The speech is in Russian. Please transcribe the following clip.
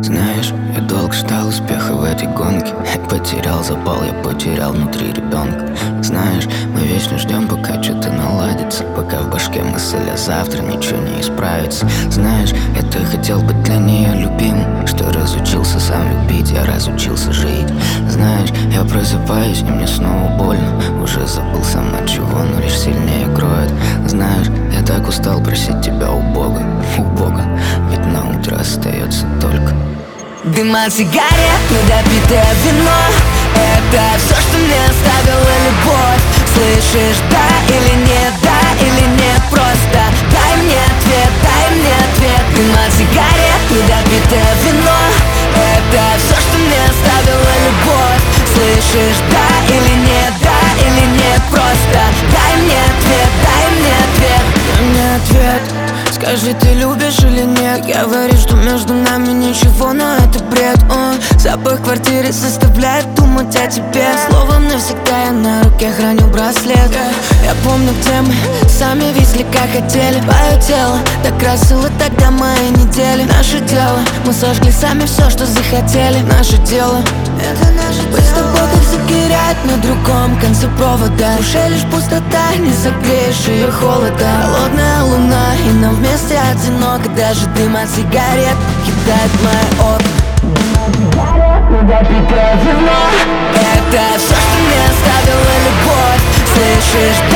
Знаешь, я долго ждал успеха в этой гонке. Потерял запал, я потерял внутри ребенка. Знаешь, мы вечно ждем, пока что-то наладится, пока в башке мысль, а завтра ничего не исправится. Знаешь, я так хотел быть для нее любимым, что разучился сам любить, я разучился жить. Знаешь, я просыпаюсь, и мне снова больно. Уже забыл сам от чего, но лишь сильнее кроет. Знаешь, я так устал просить тебя у Бога, ведь на утро остается только дым от сигарет, недопитое вино. Это все, что мне оставила любовь. Слышишь, да или нет, да или нет, просто дай мне ответ, дай мне ответ. Дым от сигарет, недопитое вино. Это все, что мне оставила любовь. Слышишь, да или нет, да или нет, просто дай мне ответ, дай мне ответ. Дай мне ответ. Скажи, ты любишь или нет? Говоришь, что между нами ничего, но это бред. Запах квартиры заставляет думать о тебе. Словом навсегда я на руке храню браслет. Я помню, где мы сами везли, как хотели. Твое тело так красило тогда мои недели. Наше дело, мы сожгли сами все, что захотели. Наше дело, это наше дело. Быть с тобой, как загорять на другом конце провода. В душе лишь пустота, не согреешь ее холода. Холодная луна, и нам вместе одиноко. Даже дым от сигарет кидает мои окна. Это все, что мне оставила любовь. Слышишь,